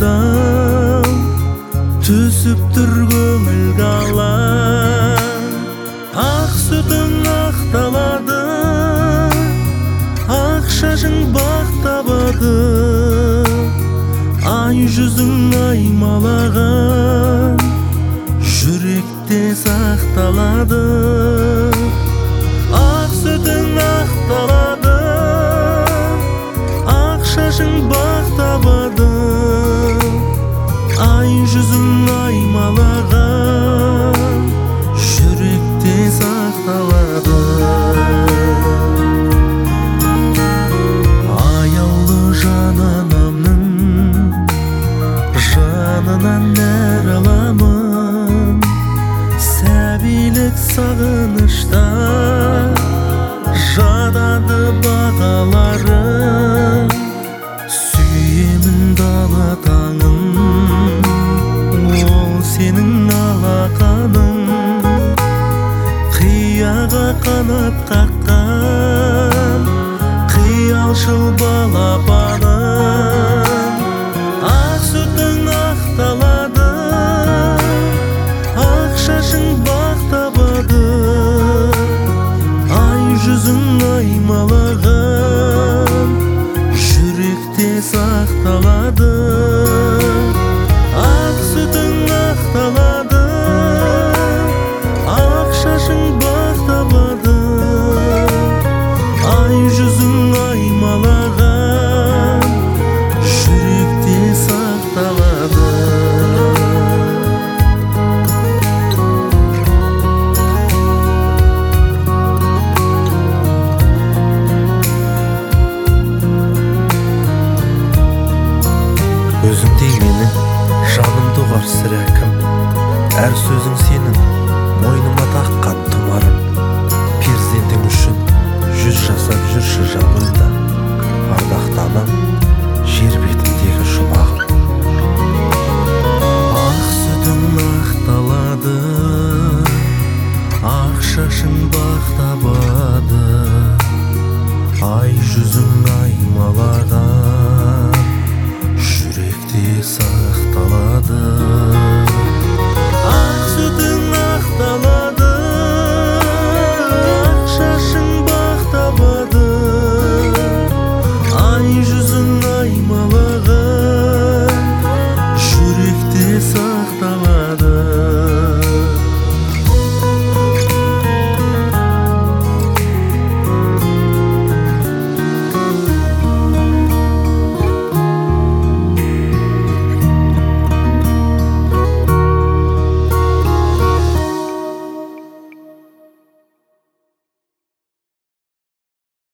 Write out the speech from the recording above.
адам түсіп тұр көңіл қалам. Ақ сүтің ақталады, ақ шашың бақ табады, ай жүзің аймалаған жүректе сақталады. Ақ сүтің ақталады, ақ шашың бақ табады, ай жүзің аймалаған жүректе сақталады. Аяулы жан анамның жанынан нәр аламын, сәбилік сағынышта жадады бағаларым. Сүйемін дала таңын, ол сенің алақаның, қияға қанат қаққан қиялшыл балапаным. Ақ сүтің ақталады, ақ шашың бақ табады, ай жүзің аймалаған жүректе сақталады. Ақ сүтің ақталады, ақ шашың бақ табады, ай жүзің аймалаған жүректе сақталады. Өзіңдей менің жанымды ұғар сірә кім, әр сөзің сенің мойныма таққан тұмарым. Перзентің үшін жүз жасап жүрші жанымда, ардақты анам жер беті